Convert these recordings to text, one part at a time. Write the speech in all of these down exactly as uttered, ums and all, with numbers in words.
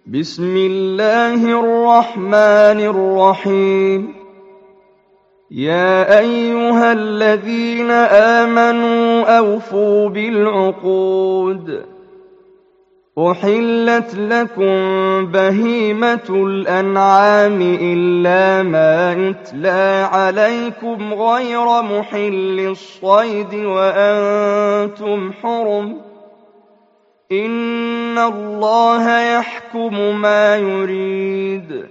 بسم الله الرحمن الرحيم. يا أيها الذين آمنوا أوفوا بالعقود. أحلت لكم بهيمة الأنعام إلا ما يتلى عليكم غير محل الصيد وأنتم حرم. إن الله يحكم ما يريد.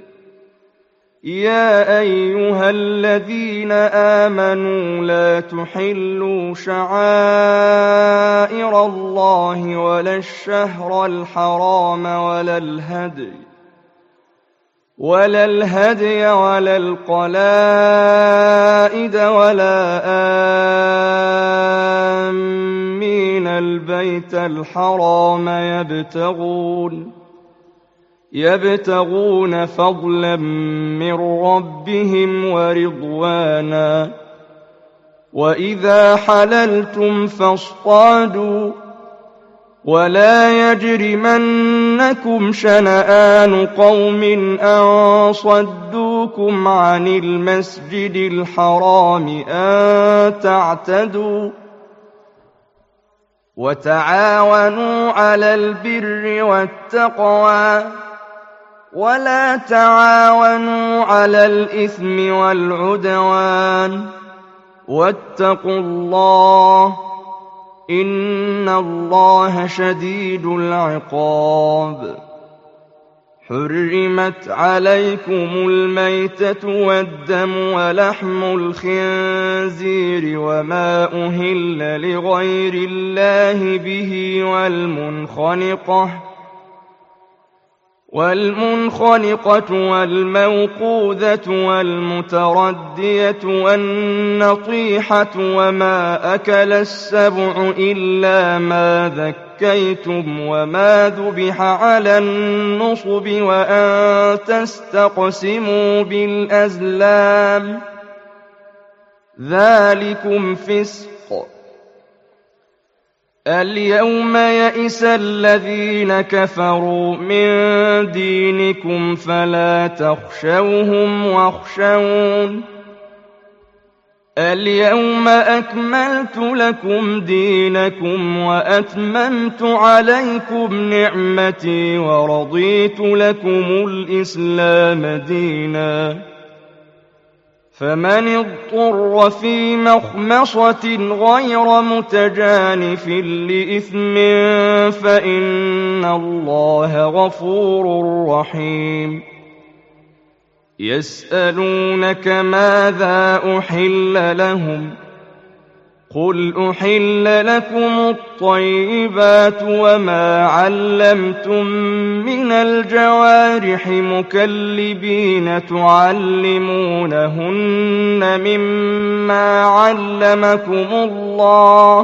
يا أيها الذين آمنوا لا تحلوا شعائر الله ولا الشهر الحرام ولا الهدي ولا الهدي ولا القلائد ولا آمين البيت الحرام يبتغون يبتغون فضلا من ربهم ورضوانا. وإذا حللتم فاصطادوا ولا يجرمنكم شنآن قوم أن صدوكم عن المسجد الحرام أن تعتدوا. وتعاونوا على البر والتقوى ولا تعاونوا على الإثم والعدوان. واتقوا الله إن الله شديد العقاب. حرمت عليكم الميتة والدم ولحم الخنزير وما أهل لغير الله به والمنخنقة والمنخنقة والموقوذة والمتردية والنطيحة وما أكل السبع إلا ما ذكيتم وما ذبح على النصب وأن تستقسموا بالأزلام ذلكم فسق. اليوم يئس الذين كفروا من دينكم فلا تخشوهم واخشون. اليوم أكملت لكم دينكم وأتممت عليكم نعمتي ورضيت لكم الإسلام دينا. فمن اضطر في مخمصة غير متجانف لإثم فإن الله غفور رحيم. يسألونك ماذا أحل لهم قل أحل لكم الطيبات وما علمتم من الجوارح مكلبين تعلمونهن مما علمكم الله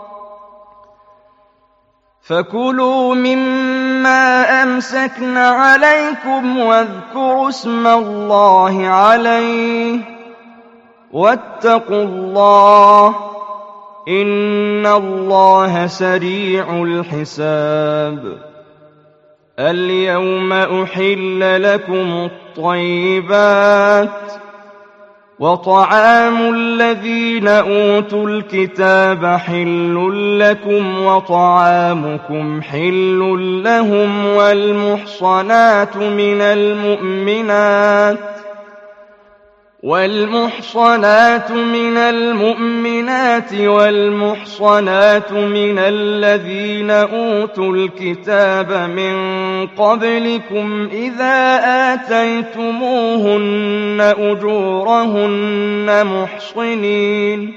فكلوا مما أمسكن عليكم واذكروا اسم الله عليه واتقوا الله إن الله سريع الحساب. اليوم أحل لكم الطيبات وطعام الذين أوتوا الكتاب حل لكم وطعامكم حل لهم والمحصنات من المؤمنات والمحصنات من المؤمنات والمحصنات من الذين أوتوا الكتاب من قبلكم إذا آتيتموهن أجورهن محصنين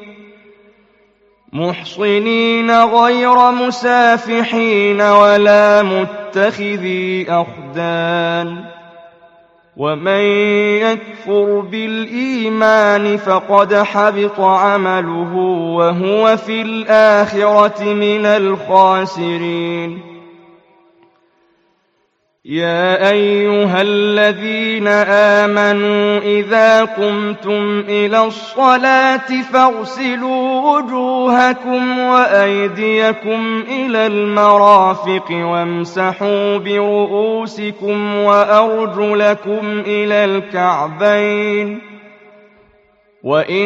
محصنين غير مسافحين ولا متخذي أخدان. ومن يكفر بالإيمان فقد حبط عمله وهو في الآخرة من الخاسرين. يا أيها الذين آمنوا إذا قمتم إلى الصلاة فاغسلوا وجوهكم وأيديكم إلى المرافق وامسحوا برؤوسكم وأرجلكم إلى الكعبين وإن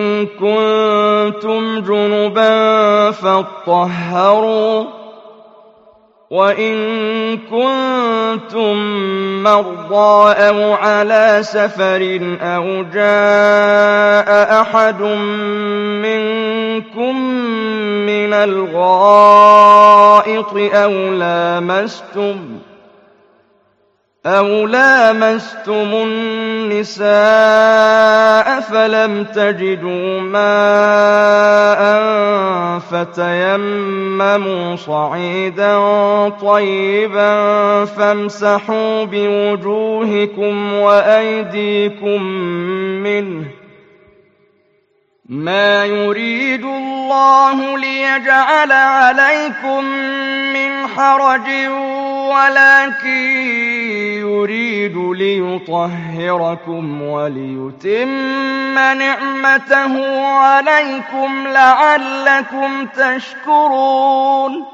كنتم جنبا فاطهروا وإن كنتم مرضى أو على سفر أو جاء أحد منكم من الغائط أو لامستم أو لامستم النساء فلم تجدوا ماء فتيمموا صعيدا طيبا فامسحوا بوجوهكم وأيديكم منه ما يريد الله ليجعل عليكم من حرج ولكن يريد ليطهركم وليتم نعمته عليكم لعلكم تشكرون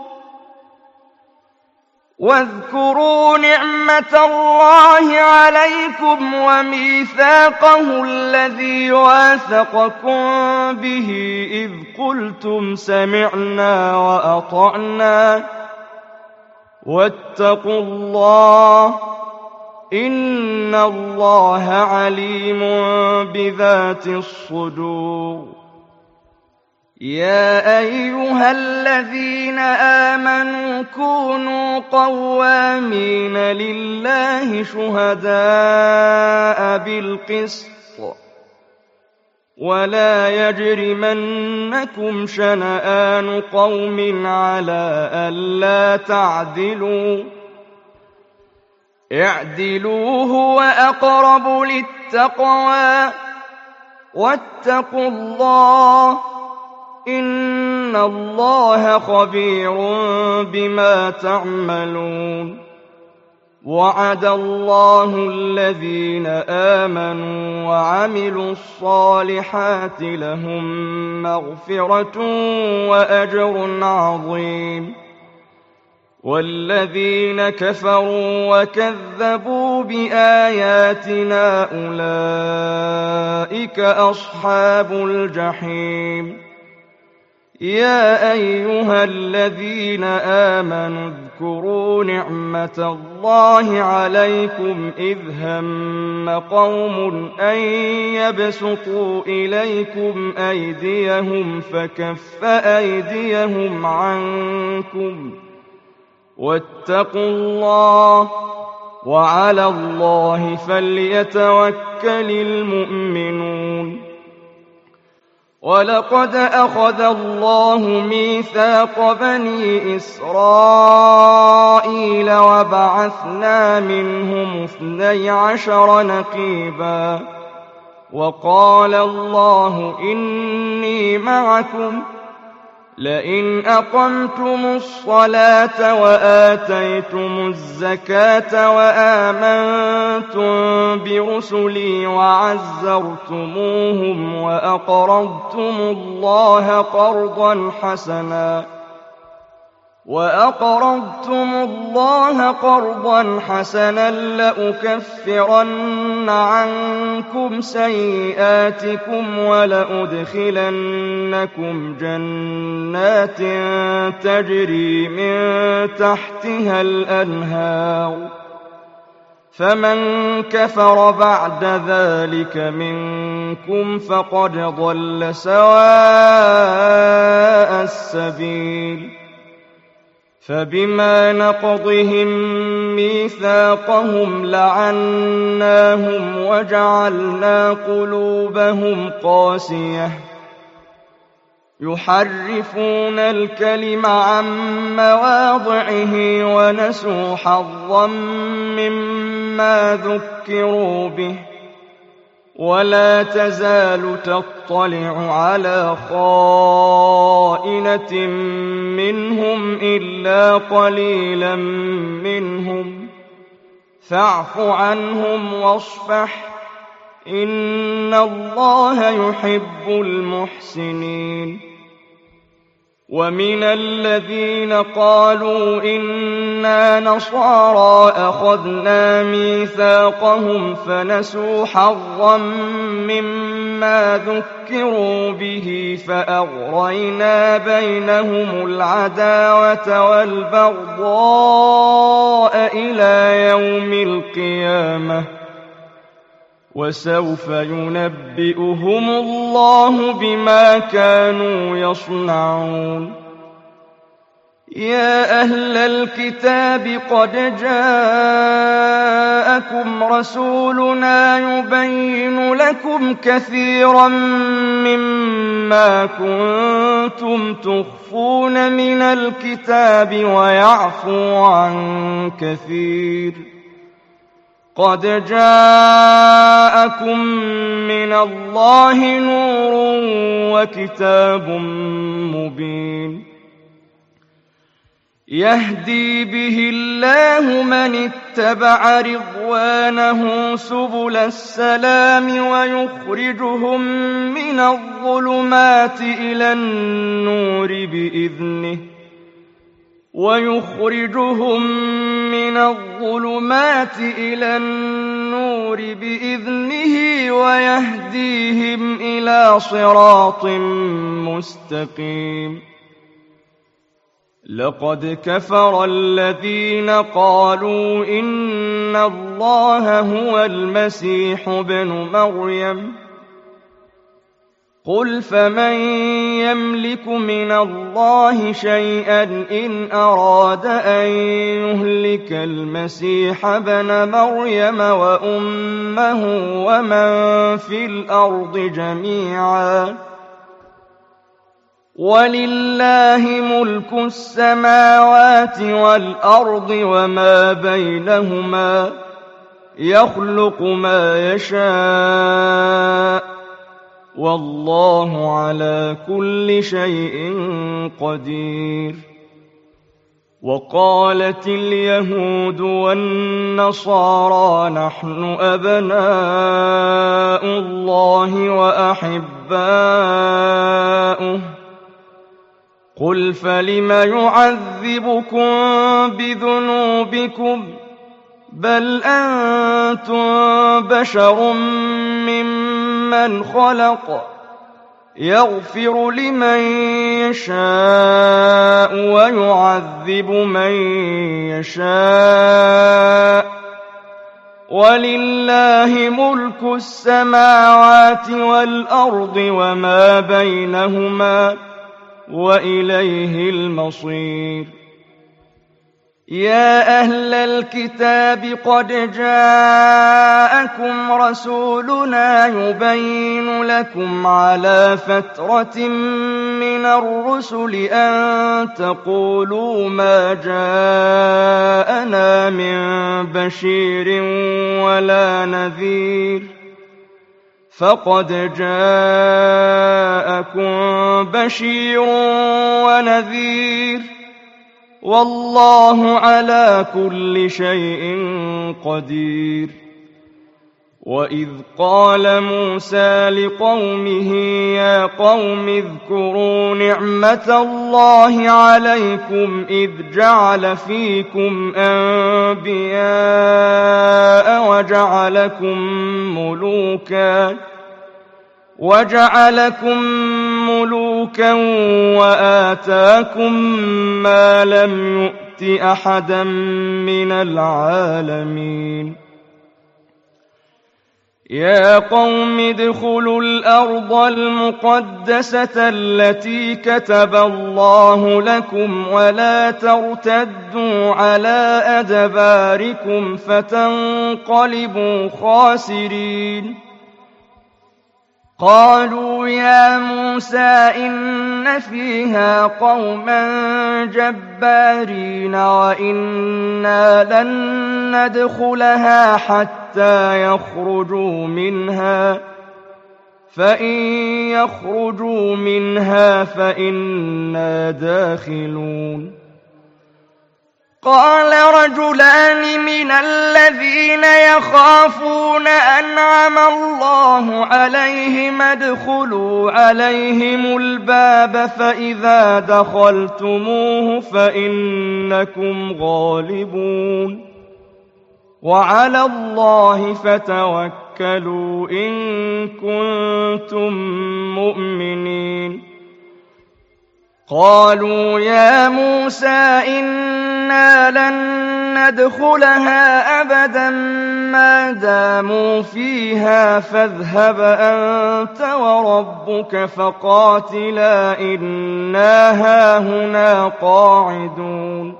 واذكروا نعمة الله عليكم وميثاقه الذي واثقكم به إذ قلتم سمعنا وأطعنا واتقوا الله إن الله عليم بذات الصدور يا أيها الذين آمنوا كونوا قوامين لله شهداء بالقسط ولا يجرمنكم شنآن قوم على ألا تعدلوا اعدلوا هو أقرب للتقوى واتقوا الله إن الله خبير بما تعملون وعد الله الذين آمنوا وعملوا الصالحات لهم مغفرة وأجر عظيم والذين كفروا وكذبوا بآياتنا أولئك أصحاب الجحيم يا أيها الذين آمنوا اذكروا نعمة الله عليكم إذ هم قوم أن يبسطوا إليكم أيديهم فكف أيديهم عنكم واتقوا الله وعلى الله فليتوكل المؤمنون ولقد أخذ الله ميثاق بني إسرائيل وبعثنا منهم اثني عشر نقيبا وقال الله إني معكم لئن أقمتم الصلاة وآتيتم الزكاة وآمنتم برسلي وعزرتموهم وأقرضتم الله قرضا حسنا وأقرضتم الله قرضا حسنا لأكفرن عنكم سيئاتكم ولأدخلنكم جنات تجري من تحتها الأنهار فمن كفر بعد ذلك منكم فقد ضل سواء السبيل فبما نقضهم ميثاقهم لعناهم وجعلنا قلوبهم قاسية يحرفون الكلم عن مواضعه ونسوا حظا مما ذكروا به ولا تزال تطلع على خائنة منهم إلا قليلا منهم فاعف عنهم واصفح إن الله يحب المحسنين. ومن الذين قالوا إنا نصارى أخذنا ميثاقهم فنسوا حظا مما ذكروا به فأغرينا بينهم العداوة والبغضاء إلى يوم القيامة وسوف ينبئهم الله بما كانوا يصنعون. يا أهل الكتاب قد جاءكم رسولنا يبين لكم كثيرا مما كنتم تخفون من الكتاب ويعفو عن كثير. قد جاءكم من الله نور وكتاب مبين يهدي به الله من اتبع رضوانه سبل السلام ويخرجهم من الظلمات إلى النور بإذنه ويخرجهم من الظلمات إلى النور بإذنه ويهديهم إلى صراط مستقيم. لقد كفر الذين قالوا إن الله هو المسيح ابن مريم قل فمن يملك من الله شيئا إن أراد أن يهلك المسيح ابن مريم وأمه ومن في الأرض جميعا ولله ملك السماوات والأرض وما بينهما يخلق ما يشاء والله على كل شيء قدير. وقالت اليهود والنصارى نحن أبناء الله وأحباؤه قل فلم يعذبكم بذنوبكم بل أنتم بشر ممن خلق يغفر لمن يشاء ويعذب من يشاء ولله ملك السماوات والأرض وما بينهما وإليه المصير. يا أهل الكتاب قد جاءكم رسولنا يبين لكم على فترة من الرسل أن تقولوا ما جاءنا من بشير ولا نذير فقد جاءكم بشير ونذير والله على كل شيء قدير. وإذ قال موسى لقومه يا قوم اذكروا نعمة الله عليكم إذ جعل فيكم أنبياء وجعلكم ملوكا وجعلكم ملوكا وآتاكم ما لم يؤت أحدا من العالمين. يا قوم ادخلوا الأرض المقدسة التي كتب الله لكم ولا ترتدوا على أدباركم فتنقلبوا خاسرين. قالوا يا موسى إن فيها قوما جبارين وإنا لن ندخلها حتى يخرجوا منها فإن يخرجوا منها فإنا داخلون. قال رجلان من الذين يخافون أنعم الله عليهم ادخلوا عليهم الباب فإذا دخلتموه فإنكم غالبون وعلى الله فتوكلوا إن كنتم مؤمنين قالوا يا موسى إنا لن ندخلها أبدا ما داموا فيها فاذهب أنت وربك فقاتلا إنا هاهنا قاعدون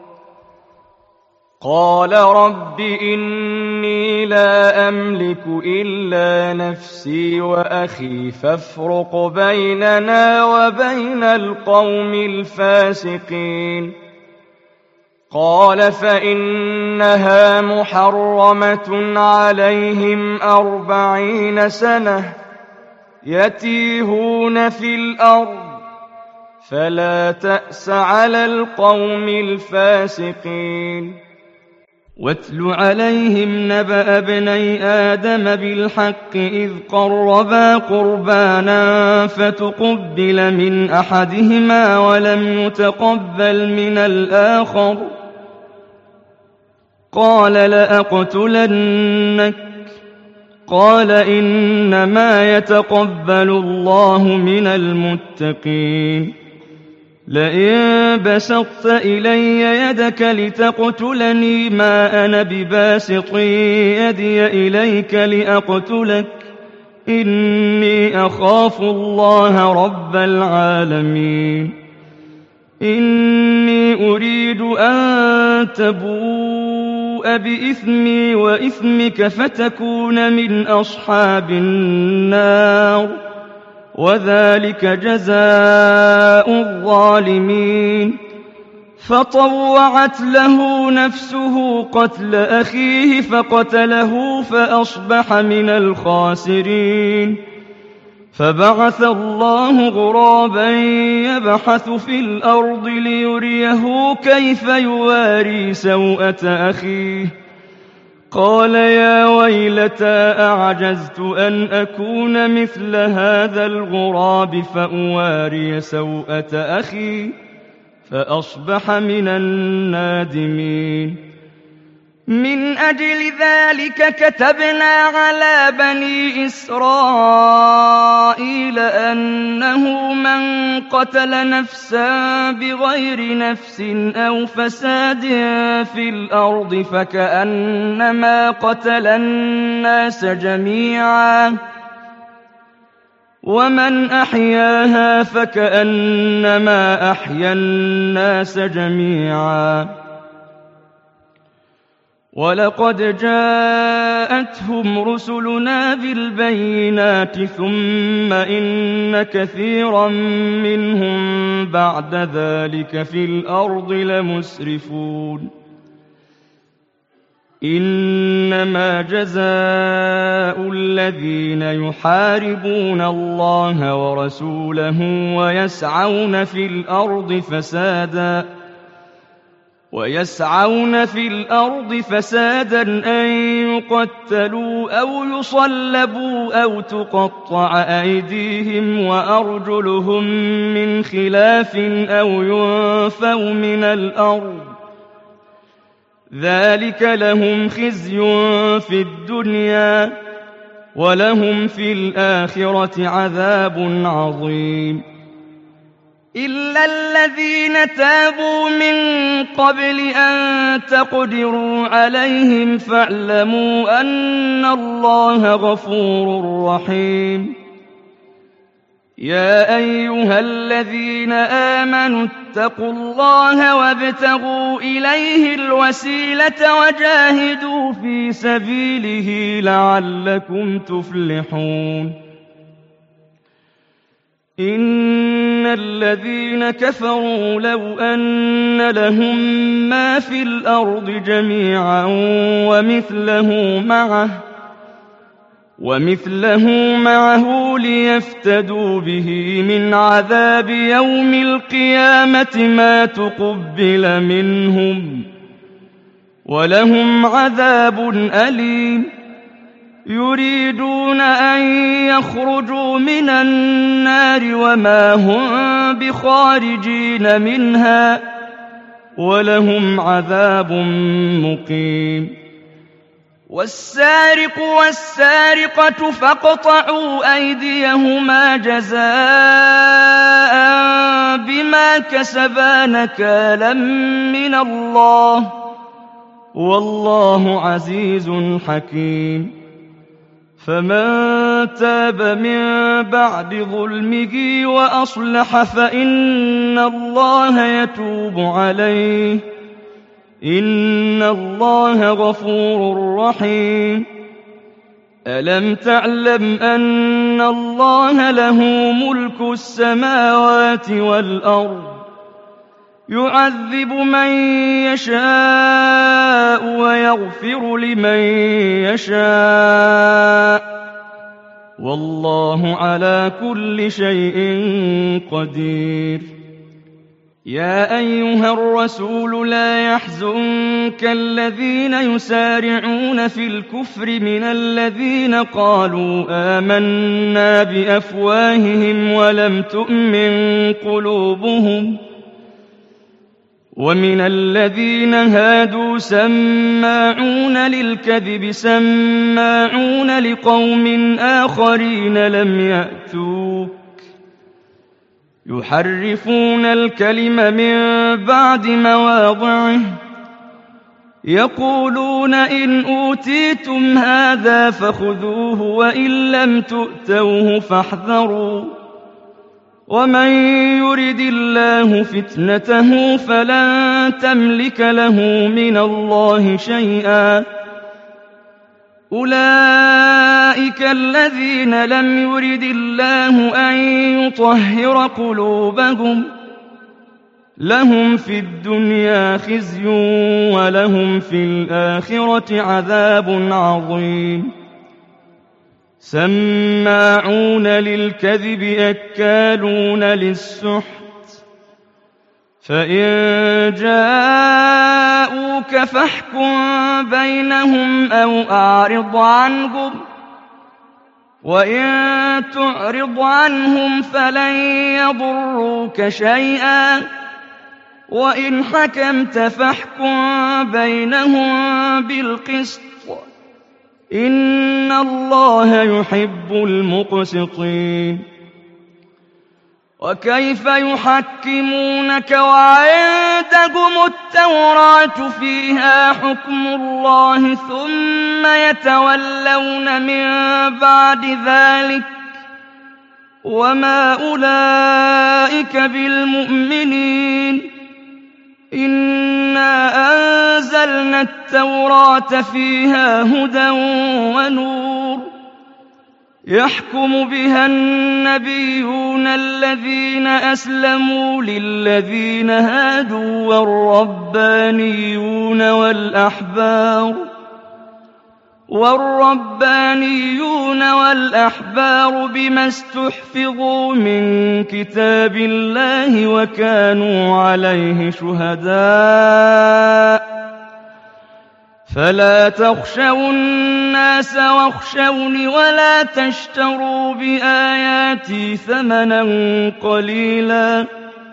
قال رب إني لا أملك إلا نفسي وأخي فافرق بيننا وبين القوم الفاسقين قال فإنها محرمة عليهم أربعين سنة يتيهون في الأرض فلا تأس على القوم الفاسقين واتل عليهم نبأ ابني آدم بالحق إذ قربا قربانا فتقبل من أحدهما ولم يتقبل من الآخر قال لأقتلنك قال إنما يتقبل الله من المتقين لئن بسطت إلي يدك لتقتلني ما أنا بباسط يدي إليك لأقتلك إني أخاف الله رب العالمين إني أريد أن تبوء بإثمي وإثمك فتكون من أصحاب النار وذلك جزاء الظالمين فطوعت له نفسه قتل أخيه فقتله فأصبح من الخاسرين فبعث الله غرابا يبحث في الأرض ليريه كيف يواري سوءة أخيه قال يا ويلتى أعجزت أن أكون مثل هذا الغراب فأواري سوءة أخي فأصبح من النادمين من أجل ذلك كتبنا على بني إسرائيل أنه من قتل نفسا بغير نفس أو فساد في الأرض فكأنما قتل الناس جميعا ومن أحياها فكأنما أحيا الناس جميعا ولقد جاءتهم رسلنا بالبينات ثم إن كثيرا منهم بعد ذلك في الأرض لمسرفون إنما جزاء الذين يحاربون الله ورسوله ويسعون في الأرض فسادا ويسعون في الأرض فسادا أن يقتلوا أو يصلبوا أو تقطع أيديهم وأرجلهم من خلاف أو ينفوا من الأرض ذلك لهم خزي في الدنيا ولهم في الآخرة عذاب عظيم إلا الذين تابوا من قبل أن تقدروا عليهم فاعلموا أن الله غفور رحيم يا أيها الذين آمنوا اتقوا الله وابتغوا إليه الوسيلة وجاهدوا في سبيله لعلكم تفلحون إن الذين كفروا لو أن لهم ما في الأرض جميعا ومثله معه ومثله معه ليفتدوا به من عذاب يوم القيامة ما تقبل منهم وَلَهُمْ عَذَابٌ أَلِيمٌ يُرِيدُونَ أَن يَخْرُجُوا مِنَ النَّارِ وَمَا هُم بِخَارِجِينَ مِنْهَا وَلَهُمْ عَذَابٌ مُّقِيمٌ وَالسَّارِقُ وَالسَّارِقَةُ فَاقْطَعُوا أَيْدِيَهُمَا جَزَاءً بِمَا كَسَبَا نَكَالًا مِّنَ اللَّهِ ۗ وَاللَّهُ عَزِيزٌ حَكِيمٌ فَمَن تَابَ مِن بَعْدِ ظُلْمِهِ وَأَصْلَحَ فَإِنَّ اللَّهَ يَتُوبُ عَلَيْهِ ۗ إِنَّ اللَّهَ غَفُورٌ رَّحِيمٌ أَلَمْ تَعْلَمْ أَنَّ اللَّهَ لَهُ مُلْكُ السَّمَاوَاتِ وَالْأَرْضِ يُعَذِّبُ مَن يَشَاءُ وَيَغْفِرُ لِمَن يَشَاءُ ۗ وَاللَّهُ عَلَىٰ كُلِّ شَيْءٍ قَدِيرٌ يَا أَيُّهَا الرَّسُولُ لَا يَحْزُنكَ الَّذِينَ يُسَارِعُونَ فِي الْكُفْرِ مِنَ الَّذِينَ قَالُوا آمَنَّا بِأَفْوَاهِهِمْ وَلَمْ تُؤْمِن قُلُوبُهُمْ ۛ وَمِنَ الَّذِينَ هَادُوا سَمَّاعُونَ لِلْكَذِبِ سَمَّاعُونَ لِقَوْمٍ آخَرِينَ لَمْ يَأْتُوكَ ۖ يُحَرِّفُونَ الْكَلِمَ مِن بَعْدِ مَوَاضِعِهِ ۖ يَقُولُونَ إِنْ أُوتِيتُمْ هَٰذَا فَخُذُوهُ وَإِن لَّمْ تُؤْتَوْهُ فَاحْذَرُوا ۚ وَمَن يُرِدِ اللَّهُ فِتْنَتَهُ فَلَن تَمْلِكَ لَهُ مِنَ اللَّهِ شَيْئًا ۚ أُولَٰئِكَ الَّذِينَ لَمْ يُرِدِ اللَّهُ أَن يُطَهِّرَ قُلُوبَهُمْ ۚ لَهُمْ فِي الدُّنْيَا خِزْيٌ وَلَهُمْ فِي الْآخِرَةِ عَذَابٌ عَظِيمٌ سَمَّاعُونَ لِلْكَذِبِ أَكَّالُونَ لِلسُّحْتِ ۚ فَإِن جَاءُوكَ فَاحْكُم بَيْنَهُمْ أَوْ أَعْرِضْ عَنْهُمْ ۖ وَإِن تُعْرِضْ عَنْهُمْ فَلَن يَضُرُّوكَ شَيْئًا ۖ وَإِنْ حَكَمْتَ فَاحْكُم بَيْنَهُم بِالْقِسْطِ ۚ إِنَّ اللَّهَ يُحِبُّ الْمُقْسِطِينَ وَكَيْفَ يُحَكِّمُونَكَ وَعِندَهُمُ التَّوْرَاةُ فِيهَا حُكْمُ اللَّهِ ثُمَّ يَتَوَلَّوْنَ مِن بَعْدِ ذَٰلِكَ ۚ وَمَا أُولَٰئِكَ بِالْمُؤْمِنِينَ إِنَّا أَنزَلْنَا التَّوْرَاةَ فِيهَا هُدًى وَنُورٌ يَحْكُمُ بِهَا النَّبِيُّونَ الَّذِينَ أَسْلَمُوا لِلَّذِينَ هَادُوا وَالرَّبَّانِيُّونَ وَالْأَحْبَارُ وَالرَّبَّانِيُّونَ وَالْأَحْبَارُ بِمَا اسْتُحْفِظُوا مِن كِتَابِ اللَّهِ وَكَانُوا عَلَيْهِ شُهَدَاءَ ۚ فَلَا تَخْشَوُا النَّاسَ وَاخْشَوْنِ وَلَا تَشْتَرُوا بِآيَاتِي ثَمَنًا قَلِيلًا ۚ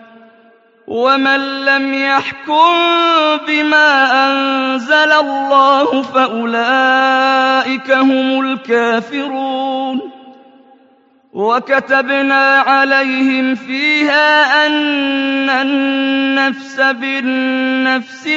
وَمَن لَّمْ يَحْكُم بِمَا أَنزَلَ اللَّهُ فَأُولَٰئِكَ هُمُ الْكَافِرُونَ وَكَتَبْنَا عَلَيْهِمْ فِيهَا أَنَّ النَّفْسَ بِالنَّفْسِ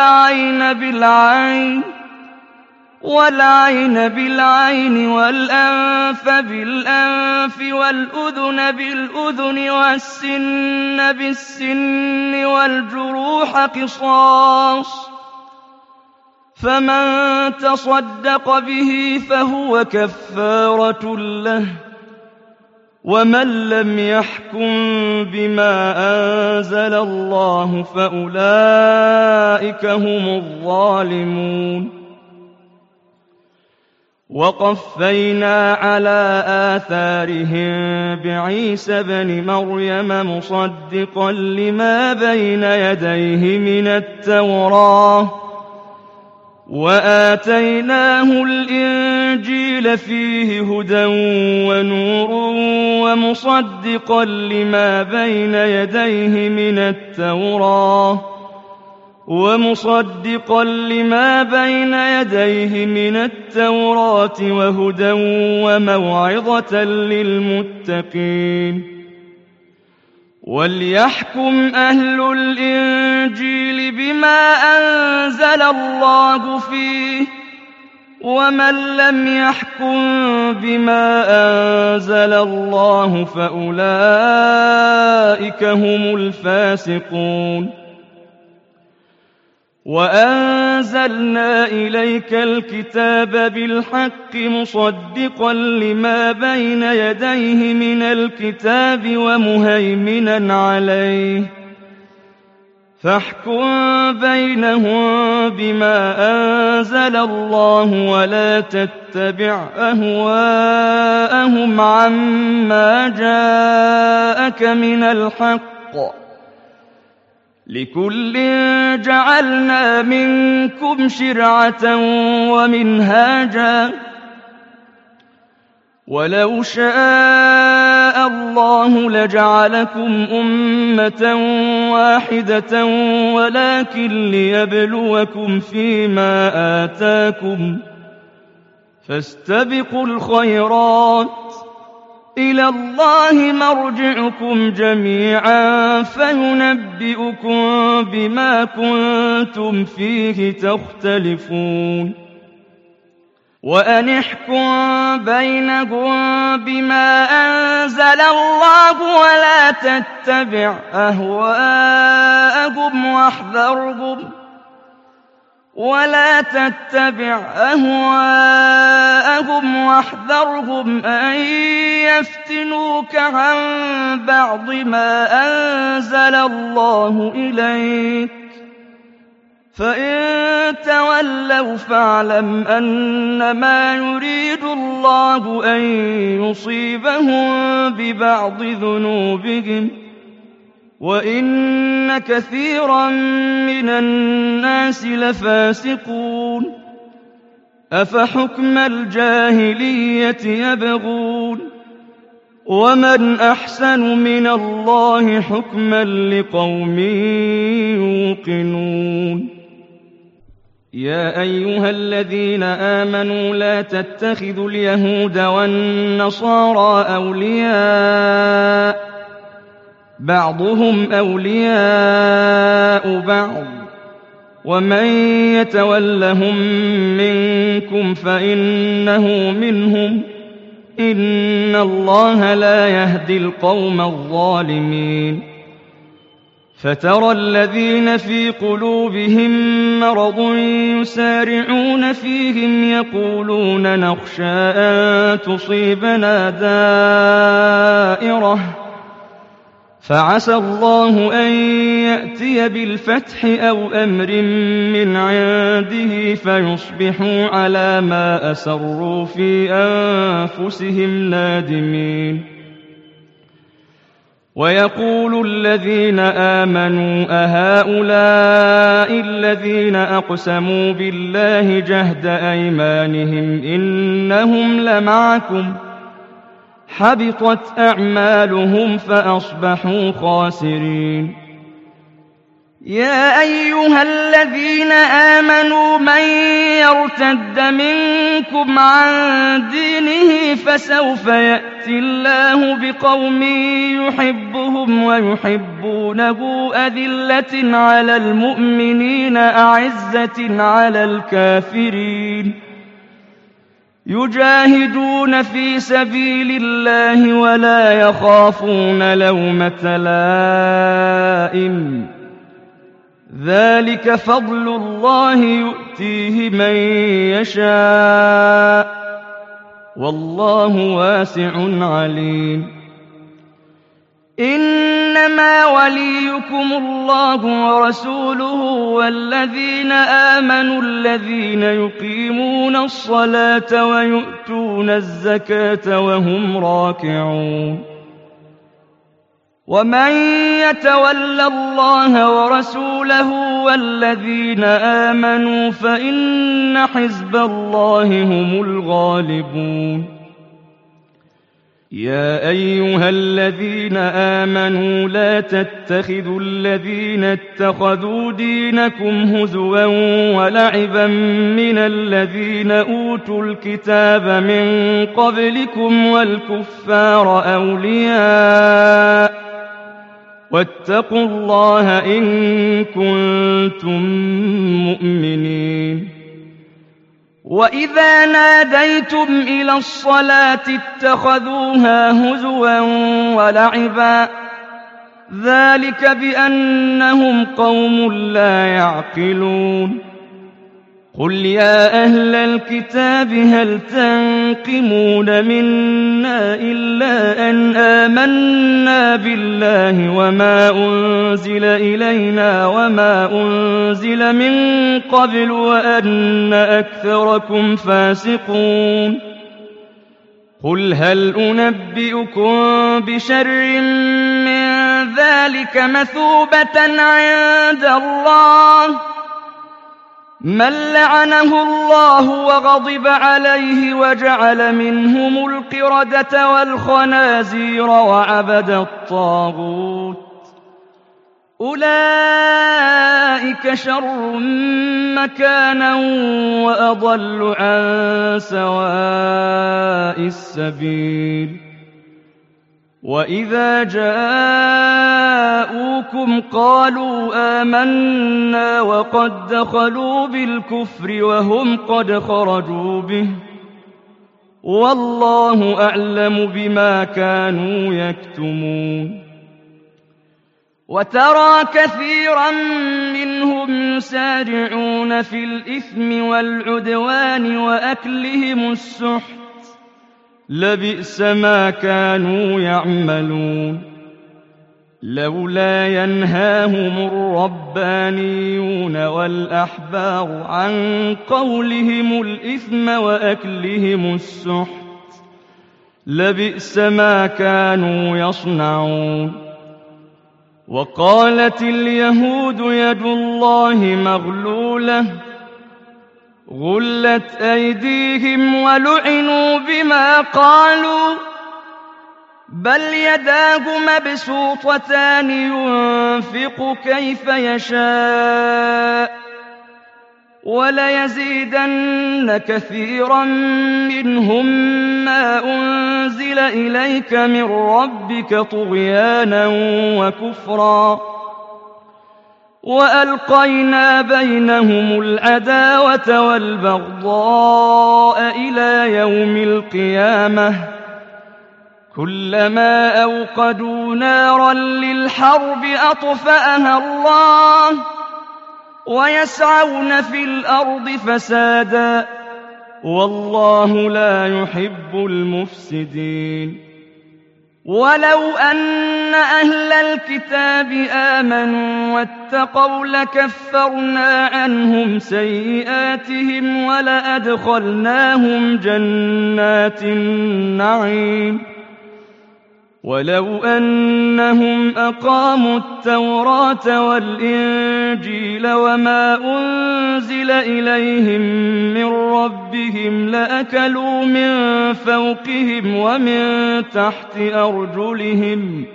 وَالْعَيْنَ بِالْعَيْنِ وَالْأَنفَ بِالْأَنفِ وَالْأُذُنَ بِالْأُذُنِ وَالسِّنَّ بِالسِّنِّ وَالْجُرُوحَ قِصَاصٌ ۚ فَمَن تَصَدَّقَ بِهِ فَهُوَ كَفَّارَةٌ لَّهُ ۚ وَمَن لَّمْ يَحْكُم بِمَا أَنزَلَ اللَّهُ فَأُولَٰئِكَ هُمُ الظَّالِمُونَ وَقَفَّيْنَا عَلَىٰ آثَارِهِم بِعِيسَى ابْنِ مَرْيَمَ مُصَدِّقًا لِّمَا بَيْنَ يَدَيْهِ مِنَ التَّوْرَاةِ وآتيناه الإنجيل فيه هدى ونور ومصدقا لما بين يديه من التوراة ومصدقا لما بين يديه من التوراة وهدى وموعظة للمتقين وليحكم أهل الإنجيل بما أنزل الله فيه ومن لم يحكم بما أنزل الله فأولئك هم الفاسقون وأنزلنا إليك الكتاب بالحق مصدقا لما بين يديه من الكتاب ومهيمنا عليه فاحكم بينهم بما أنزل الله ولا تتبع أهواءهم عما جاءك من الحق لكل جعلنا منكم شرعة ومنهاجا ولو شاء الله لجعلكم أمة واحدة ولكن ليبلوكم فيما آتاكم فاستبقوا الخيرات إلى الله مرجعكم جميعا فينبئكم بما كنتم فيه تختلفون وأن احكم بينهم بما أنزل الله ولا تتبع أهواءهم واحذرهم ولا تتبع أهواءهم واحذرهم أن يفتنوك عن بعض ما أنزل الله إليك فإن تولوا فاعلم أنما يريد الله أن يصيبهم ببعض ذنوبهم وإن كثيرا من الناس لفاسقون أفحكم الجاهلية يبغون ومن أحسن من الله حكما لقوم يوقنون يا أيها الذين آمنوا لا تتخذوا اليهود والنصارى أولياء بعضهم أولياء بعض ومن يتولهم منكم فإنه منهم إن الله لا يهدي القوم الظالمين فترى الذين في قلوبهم مرض يسارعون فيهم يقولون نخشى أن تصيبنا دائرة فعسى الله أن يأتي بالفتح أو أمر من عنده فيصبحوا على ما أسروا في أنفسهم نادمين ويقول الذين آمنوا أهؤلاء الذين أقسموا بالله جهد أيمانهم إنهم لمعكم حبطت أعمالهم فأصبحوا خاسرين يا أيها الذين آمنوا من يرتد منكم عن دينه فسوف يأتي الله بقوم يحبهم ويحبونه أذلة على المؤمنين أعزة على الكافرين يجاهدون في سبيل الله ولا يخافون لومة لائم ذلك فضل الله يؤتيه من يشاء والله واسع عليم إنما وليكم الله ورسوله والذين آمنوا الذين يقيمون الصلاة ويؤتون الزكاة وهم راكعون ومن يتول الله ورسوله والذين آمنوا فإن حزب الله هم الغالبون. يا أيها الذين آمنوا لا تتخذوا الذين اتخذوا دينكم هزوا ولعبا من الذين أوتوا الكتاب من قبلكم والكفار أولياء واتقوا الله إن كنتم مؤمنين. وإذا ناديتم إلى الصلاة اتخذوها هزوا ولعبا ذلك بأنهم قوم لا يعقلون. قل يا أهل الكتاب هل تنقمون منا إلا أن آمنا بالله وما أنزل إلينا وما أنزل من قبل وأن أكثركم فاسقون. قل هل أنبئكم بشر من ذلك مثوبة عند الله من لعنه الله وغضب عليه وجعل منهم القردة والخنازير وعبد الطاغوت أولئك شر مكانا وأضل عن سواء السبيل. وإذا جاءوكم قالوا آمنا وقد دخلوا بالكفر وهم قد خرجوا به والله أعلم بما كانوا يكتمون. وترى كثيرا منهم يسارعون في الإثم والعدوان وأكلهم السحت لبئس ما كانوا يعملون. لولا ينهاهم الربانيون والأحبار عن قولهم الإثم وأكلهم السحت لبئس ما كانوا يصنعون. وقالت اليهود يد الله مغلولة غلت أيديهم ولعنوا بما قالوا بل يداه مبسوطتان ينفق كيف يشاء وليزيدن كثيرا منهم ما أنزل إليك من ربك طغيانا وكفرا وألقينا بينهم العداوة والبغضاء إلى يوم القيامة كلما أوقدوا نارا للحرب أطفأها الله ويسعون في الأرض فسادا والله لا يحب المفسدين. ولو أن أهل الكتاب آمنوا واتقوا لكفرنا عنهم سيئاتهم ولأدخلناهم جنات النعيم. ولو أنهم أقاموا التوراة والإنجيل وما أنزل إليهم من ربهم لأكلوا من فوقهم ومن تحت أرجلهم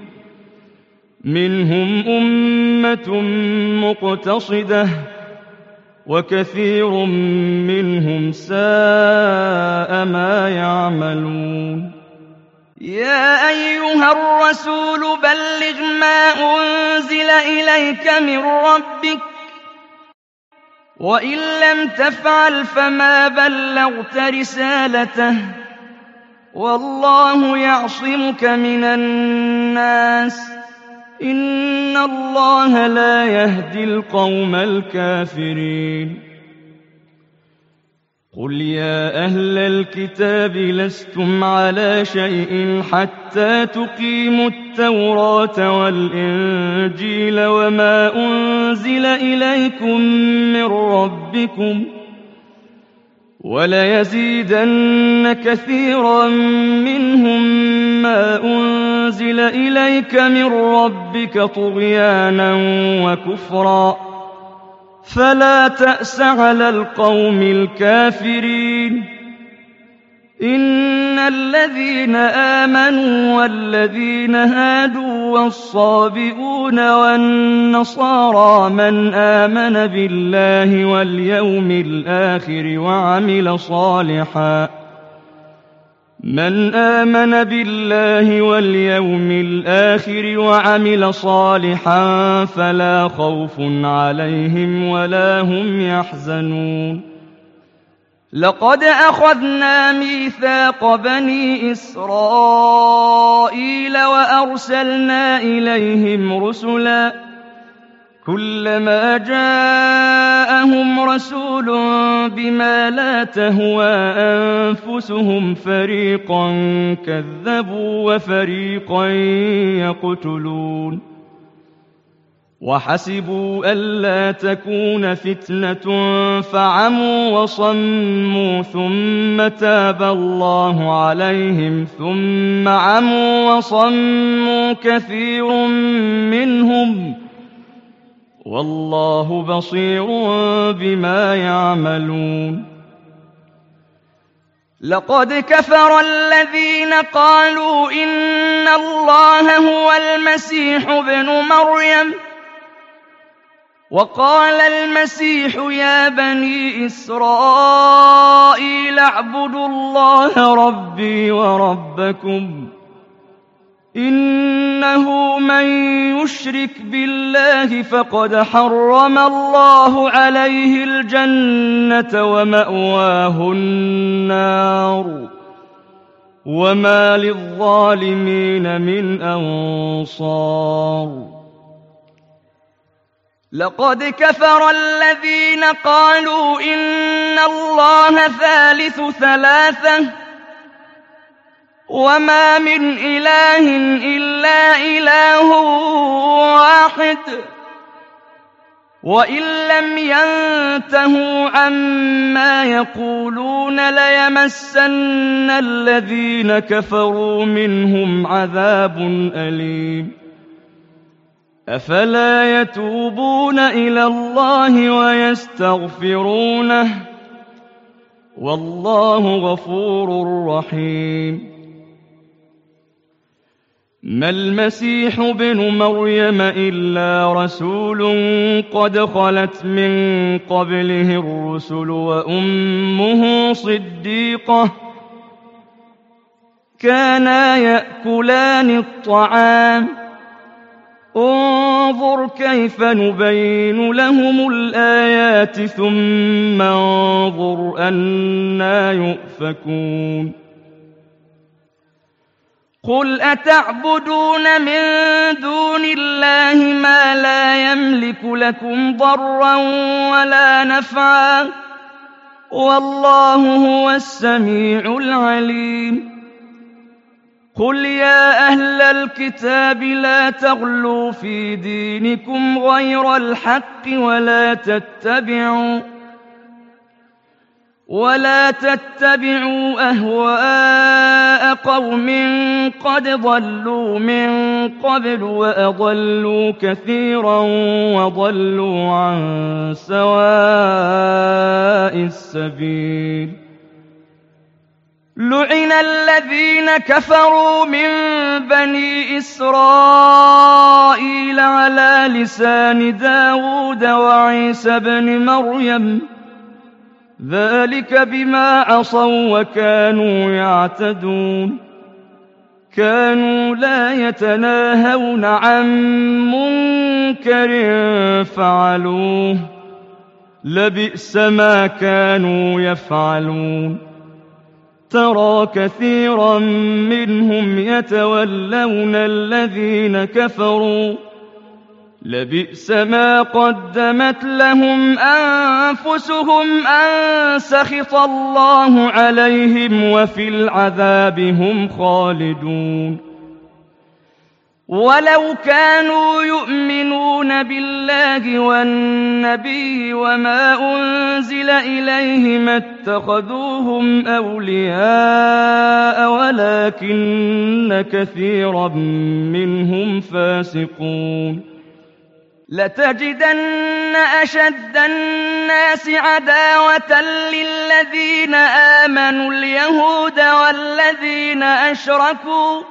منهم أمة مقتصدة وكثير منهم ساء ما يعملون. يا أيها الرسول بلغ ما أنزل إليك من ربك وإن لم تفعل فما بلغت رسالته والله يعصمك من الناس إن الله لا يهدي القوم الكافرين. قل يا أهل الكتاب لستم على شيء حتى تقيموا التوراة والإنجيل وما أنزل إليكم من ربكم وليزيدن كثيرا منهم ما أنزل إليك من ربك طغيانا وكفرا فلا تأس على القوم الكافرين إن الذين آمنوا والذين هادوا والصابئون والنصارى من آمن بالله واليوم الآخر وعمل صالحا من آمن بالله واليوم الآخر وعمل صالحا فلا خوف عليهم ولا هم يحزنون لقد أخذنا ميثاق بني إسرائيل وأرسلنا إليهم رسلا كلما جاءهم رسول بما لا تهوى أنفسهم فريقا كذبوا وفريقا يقتلون وحسبوا ألا تكون فتنة فعموا وصموا ثم تاب الله عليهم ثم عموا وصموا كثير منهم والله بصير بما يعملون لقد كفر الذين قالوا إن الله هو المسيح ابن مريم وقال المسيح يا بني إسرائيل اعبدوا الله ربي وربكم إنه من يشرك بالله فقد حرم الله عليه الجنة ومأواه النار وما للظالمين من أنصار لقد كفر الذين قالوا إن الله ثالث ثلاثة وما من إله إلا إله واحد وإن لم ينتهوا عما يقولون ليمسن الذين كفروا منهم عذاب أليم أفلا يتوبون إلى الله ويستغفرونه والله غفور رحيم ما المسيح ابن مريم إلا رسول قد خلت من قبله الرسل وأمه صديقة كانا يأكلان الطعام انظر كيف نبين لهم الآيات ثم انظر أنى يؤفكون قل أتعبدون من دون الله ما لا يملك لكم ضرا ولا نفعا والله هو السميع العليم قل يا أهل الكتاب لا تغلوا في دينكم غير الحق ولا تتبعوا ولا تتبعوا أهواء قوم قد ضلوا من قبل وأضلوا كثيرا وضلوا عن سواء السبيل لعن الذين كفروا من بني إسرائيل على لسان داود وعيسى بن مريم ذلك بما عصوا وكانوا يعتدون كانوا لا يتناهون عن منكر فعلوه لبئس ما كانوا يفعلون ترى كثيرا منهم يتولون الذين كفروا لبئس ما قدمت لهم أنفسهم أن سخط الله عليهم وفي العذاب هم خالدون ولو كانوا يؤمنون بالله والنبي وما أنزل إليه ما اتخذوهم أولياء ولكن كثيرا منهم فاسقون لتجدن أشد الناس عداوة للذين آمنوا اليهود والذين أشركوا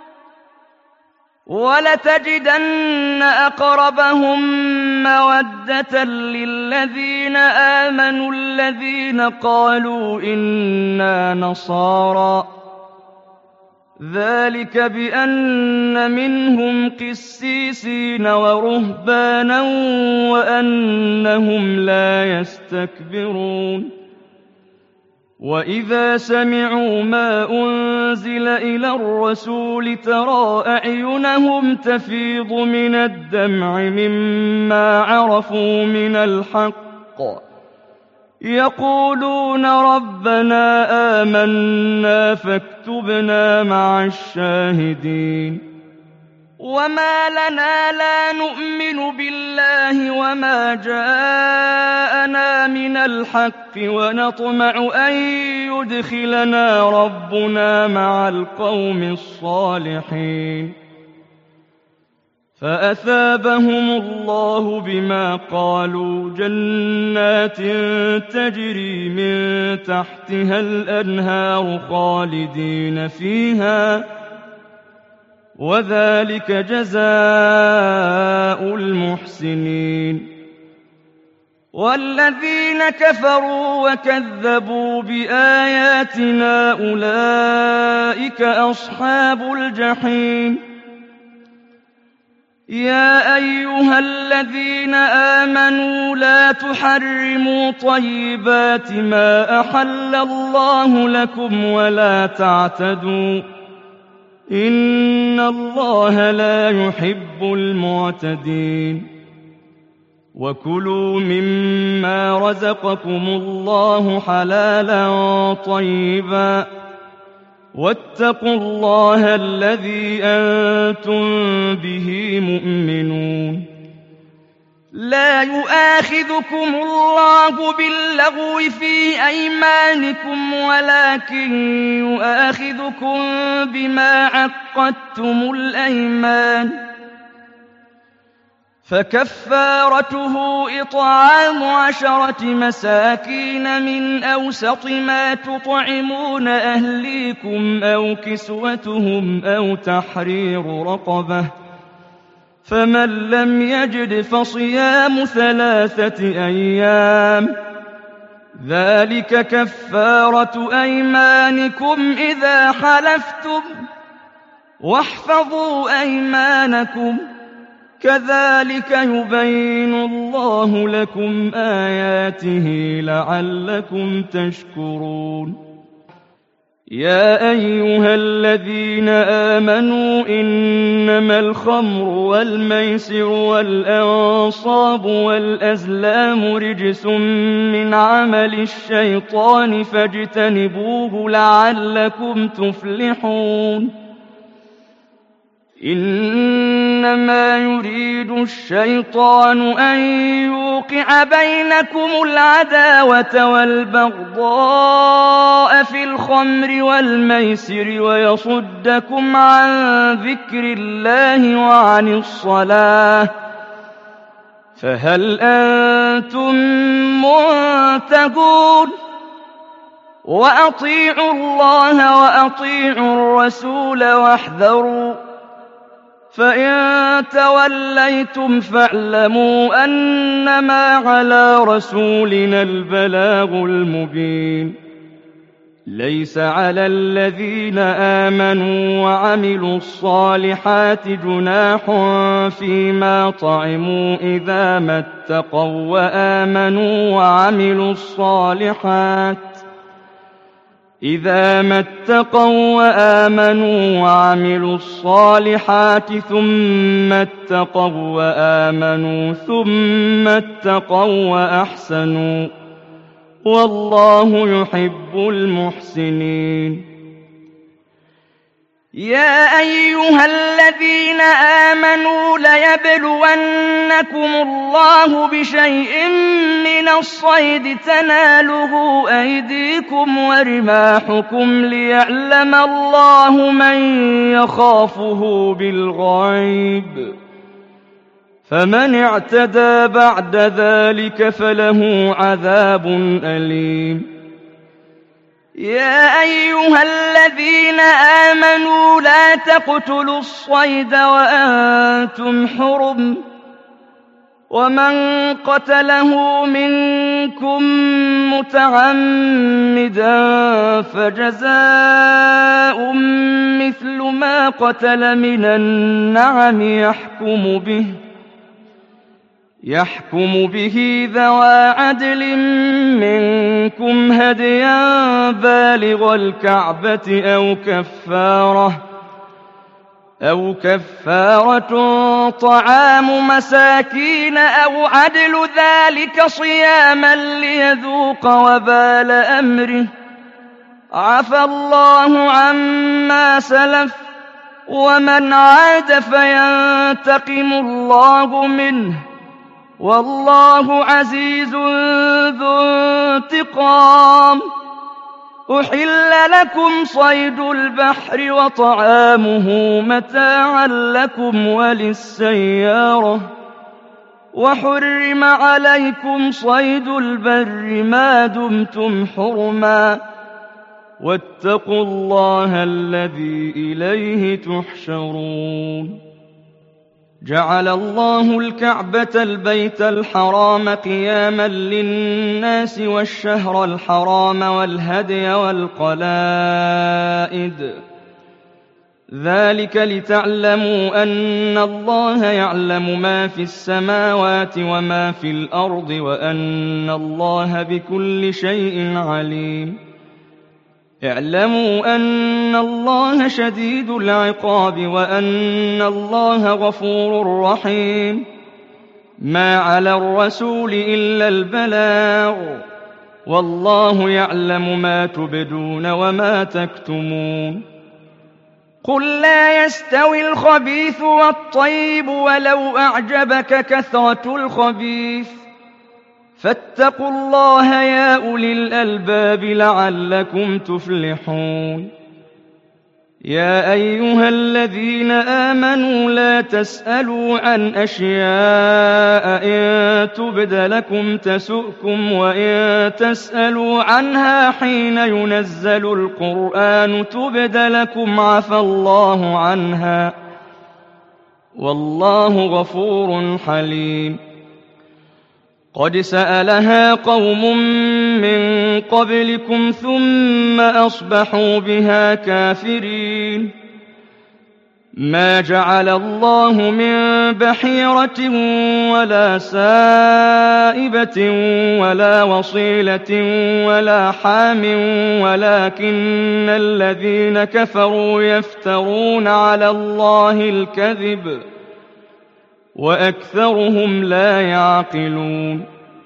ولتجدن أقربهم مودة للذين آمنوا الذين قالوا إنا نصارى ذلك بأن منهم قسيسين ورهبانا وأنهم لا يستكبرون وإذا سمعوا ما أنزل إلى الرسول ترى أعينهم تفيض من الدمع مما عرفوا من الحق يقولون ربنا آمنا فاكتبنا مع الشاهدين وما لنا لا نؤمن بالله وما جاءنا من الحق ونطمع أن يدخلنا ربنا مع القوم الصالحين فأثابهم الله بما قالوا جنات تجري من تحتها الأنهار خالدين فيها وذلك جزاء المحسنين والذين كفروا وكذبوا بآياتنا أولئك أصحاب الجحيم يا أيها الذين آمنوا لا تحرموا طيبات ما أحل الله لكم ولا تعتدوا إن الله لا يحب المعتدين وكلوا مما رزقكم الله حلالا طيبا واتقوا الله الذي أنتم به مؤمنون لا يؤاخذكم الله باللغو في أيمانكم ولكن يؤاخذكم بما عقدتم الأيمان فكفارته إطعام عشرة مساكين من أوسط ما تطعمون أهليكم أو كسوتهم أو تحرير رقبة فمن لم يجد فصيام ثلاثة أيام ذلك كفارة أيمانكم إذا حلفتم واحفظوا أيمانكم كذلك يبين الله لكم آياته لعلكم تشكرون يا أيها الذين آمنوا إنما الخمر والميسر والأنصاب والأزلام رجس من عمل الشيطان فاجتنبوه لعلكم تفلحون إنما يريد الشيطان أن يوقع بينكم العداوة والبغضاء في الخمر والميسر ويصدكم عن ذكر الله وعن الصلاة فهل أنتم منتهون وأطيعوا الله وأطيعوا الرسول واحذروا فإن توليتم فاعلموا أنما على رسولنا البلاغ المبين ليس على الذين آمنوا وعملوا الصالحات جناح فيما طعموا إذا ما اتقوا وآمنوا وعملوا الصالحات إذا ما اتقوا وآمنوا وعملوا الصالحات ثم اتقوا وآمنوا ثم اتقوا وأحسنوا والله يحب المحسنين يا أيها الذين آمنوا ليبلونكم الله بشيء من الصيد تناله أيديكم ورماحكم ليعلم الله من يخافه بالغيب فمن اعتدى بعد ذلك فله عذاب أليم. يا أيها الذين آمنوا لا تقتلوا الصيد وأنتم حرم، ومن قتله منكم متعمدا فجزاء مثل ما قتل من النعم يحكم به يحكم به ذوى عدل منكم هديا بالغ الكعبة أو كفارة أو كفارة طعام مساكين أو عدل ذلك صياما ليذوق وبال أمره. عفى الله عما سلف، ومن عاد فينتقم الله منه، والله عزيز ذو انتقام. أحل لكم صيد البحر وطعامه متاعا لكم وللسيارة، وحرم عليكم صيد البر ما دمتم حرما، واتقوا الله الذي إليه تحشرون. جعل الله الكعبة البيت الحرام قياما للناس والشهر الحرام والهدي والقلائد، ذلك لتعلموا أن الله يعلم ما في السماوات وما في الأرض وأن الله بكل شيء عليم. اعلموا أن الله شديد العقاب وأن الله غفور رحيم. ما على الرسول إلا البلاغ، والله يعلم ما تبدون وما تكتمون. قل لا يستوي الخبيث والطيب ولو أعجبك كثرة الخبيث، فاتقوا الله يا أولي الألباب لعلكم تفلحون. يا أيها الذين آمنوا لا تسألوا عن أشياء إن تبد لكم تسؤكم، وإن تسألوا عنها حين ينزل القرآن تبد لكم عفى الله عنها، والله غفور حليم. قد سألها قوم من قبلكم ثم أصبحوا بها كافرين. ما جعل الله من بحيرة ولا سائبة ولا وصيلة ولا حام، ولكن الذين كفروا يفترون على الله الكذب وأكثرهم لا يعقلون.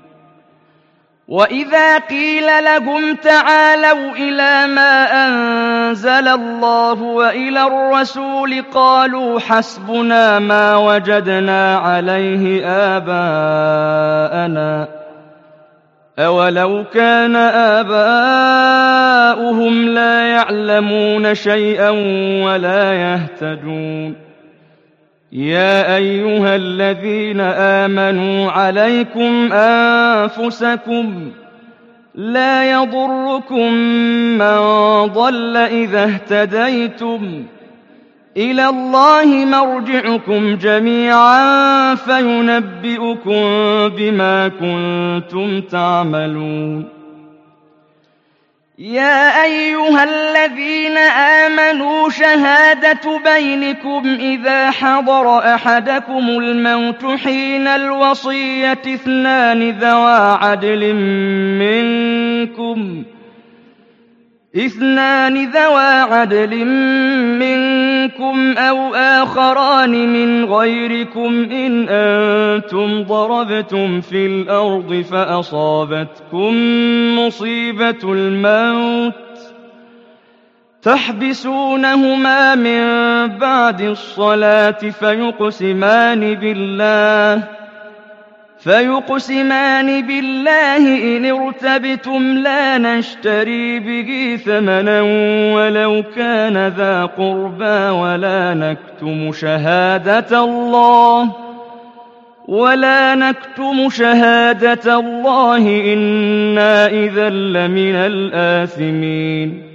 وإذا قيل لهم تعالوا إلى ما أنزل الله وإلى الرسول قالوا حسبنا ما وجدنا عليه آباءنا، أولو كان آباؤهم لا يعلمون شيئا ولا يهتدون. يا أيها الذين آمنوا عليكم أنفسكم، لا يضركم من ضل إذا اهتديتم، إلى الله مرجعكم جميعا فينبئكم بما كنتم تعملون. يا أيها الذين آمنوا شهادة بينكم إذا حضر أحدكم الموت حين الوصية اثنان ذوى عدل منكم اثنان ذوى عدل منكم أو آخران من غيركم إن أنتم ضربتم في الأرض فأصابتكم مصيبة الموت تحبسونهما من بعد الصلاة فيقسمان بالله فيقسمان بالله إن ارتبتم لا نشتري به ثمنا ولو كان ذا قربى ولا نكتم شهادة الله ولا نكتم شهادة الله إنا إذا لمن الآثمين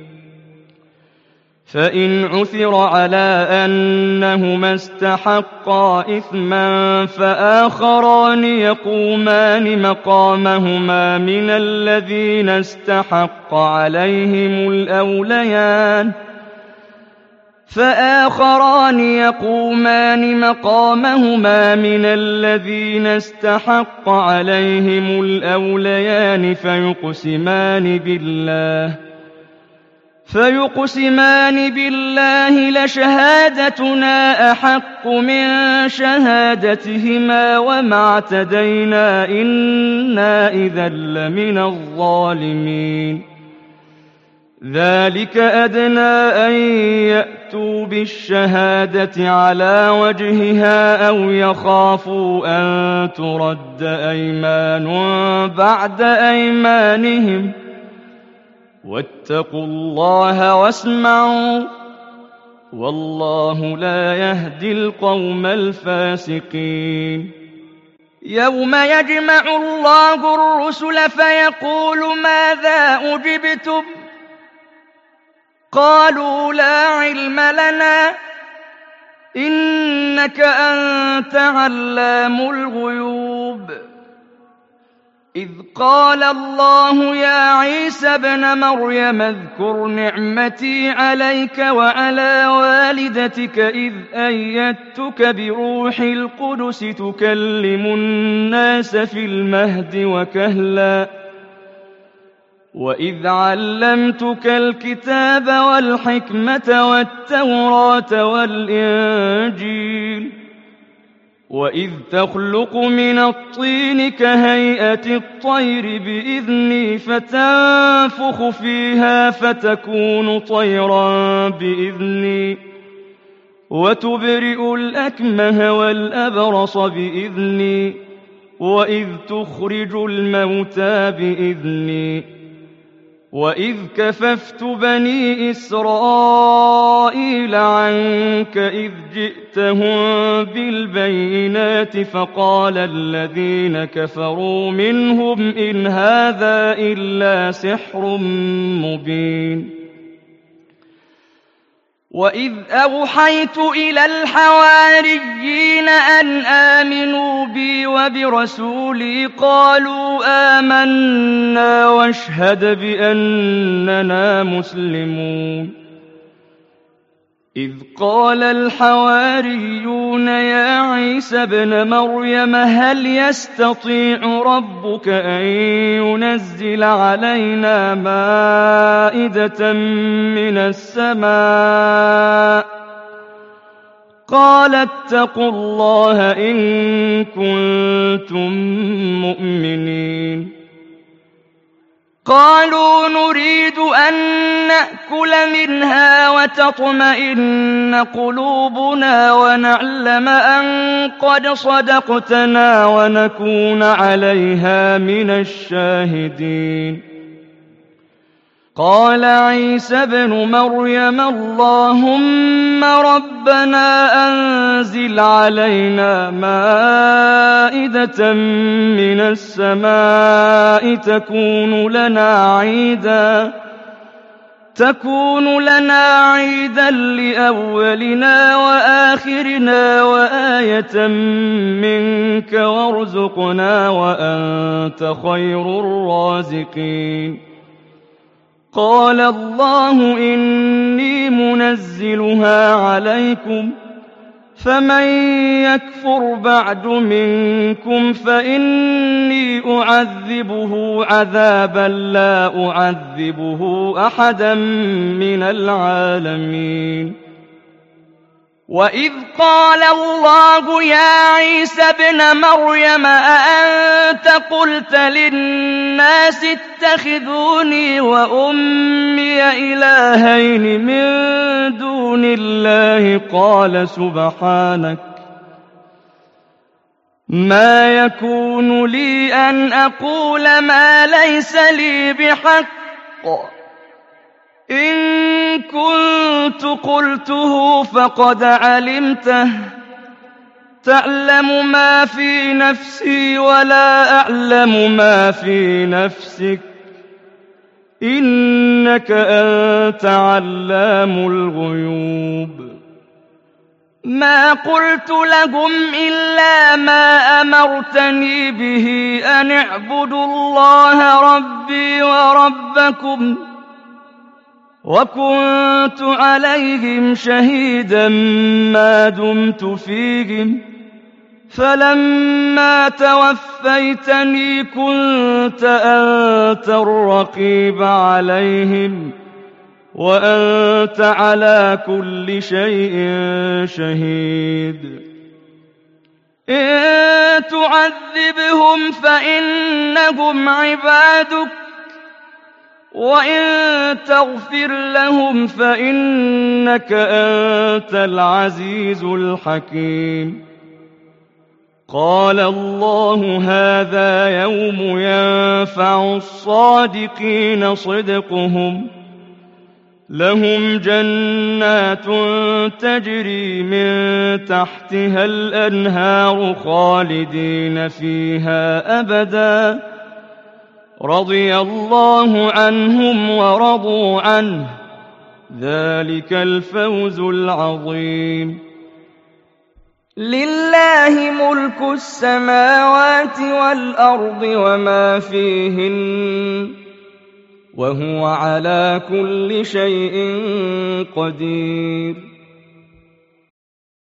فإن عثر على أنهما استحقا إثما فآخران يقومان مقامهما من الذين استحق عليهم الأوليان فآخران يقومان مقامهما من الذين استحق عليهم الأوليان فيقسمان بالله فيقسمان بالله لشهادتنا أحق من شهادتهما وما اعتدينا إنا إذا لمن الظالمين ذلك أدنى أن يأتوا بالشهادة على وجهها أو يخافوا أن ترد أيمان بعد أيمانهم واتقوا الله واسمعوا والله لا يهدي القوم الفاسقين يوم يجمع الله الرسل فيقول ماذا أجبتم قالوا لا علم لنا إنك أنت علام الغيوب إذ قال الله يا عيسى ابن مريم اذكر نعمتي عليك وعلى والدتك إذ أيدتك بروح القدس تكلم الناس في المهد وكهلا وإذ علمتك الكتاب والحكمة والتوراة والإنجيل وإذ تخلق من الطين كهيئة الطير بإذني فتنفخ فيها فتكون طيرا بإذني وتبرئ الأكمه والأبرص بإذني وإذ تخرج الموتى بإذني وإذ كففت بني إسرائيل عنك إذ جئتهم بالبينات فقال الذين كفروا منهم إن هذا إلا سحر مبين وإذ أوحيت إلى الحواريين أن آمنوا بي وبرسولي قالوا آمنا واشهد بأننا مسلمون إذ قال الحواريون يا عيسى ابن مريم هل يستطيع ربك أن ينزل علينا مائدة من السماء قال اتقوا الله إن كنتم مؤمنين قالوا نريد أن نأكل منها وتطمئن قلوبنا ونعلم أن قد صدقتنا ونكون عليها من الشاهدين قال عيسى ابن مريم اللهم ربنا أنزل علينا مائدة من السماء تكون لنا عيدا تكون لنا عيدا لأولنا وآخرنا وآية منك وارزقنا وأنت خير الرازقين قال الله إني منزلها عليكم فمن يكفر بعد منكم فإني أعذبه عذابا لا أعذبه أحدا من العالمين وإذ قال الله يا عيسى ابن مريم أأنت قلت للناس اتخذوني وأمي إلهين من دون الله قال سبحانك ما يكون لي أن أقول ما ليس لي بحق إن كنت قلته فقد علمته تعلم ما في نفسي ولا أعلم ما في نفسك إنك أنت علام الغيوب ما قلت لهم إلا ما أمرتني به أن اعبدوا الله ربي وربكم وكنت عليهم شهيدا ما دمت فيهم فلما توفيتني كنت أنت الرقيب عليهم وأنت على كل شيء شهيد إن تعذبهم فإنهم عبادك وإن تغفر لهم فإنك أنت العزيز الحكيم قال الله هذا يوم ينفع الصادقين صدقهم لهم جنات تجري من تحتها الأنهار خالدين فيها أبدا رضي الله عنهم ورضوا عنه ذلك الفوز العظيم لله ملك السماوات والأرض وما فيهن وهو على كل شيء قدير